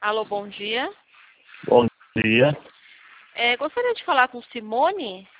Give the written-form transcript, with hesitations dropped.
Alô, bom dia. Bom dia. Gostaria de falar com Simone?